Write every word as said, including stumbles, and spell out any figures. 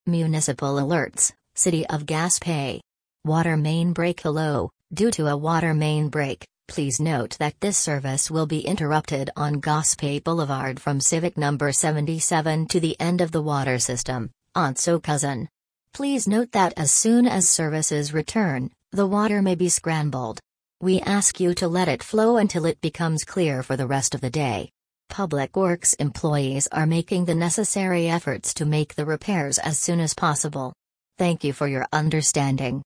Municipal alerts, City of Gaspé. Water main break. Hello, due to a water main break, please note that this service will be interrupted on Gaspé Boulevard from Civic number seventy-seven to the end of the water system, Anso Cousin. Please note that as soon as services return, the water may be scrambled. We ask you to let it flow until it becomes clear for the rest of the day. Public Works employees are making the necessary efforts to make the repairs as soon as possible. Thank you for your understanding.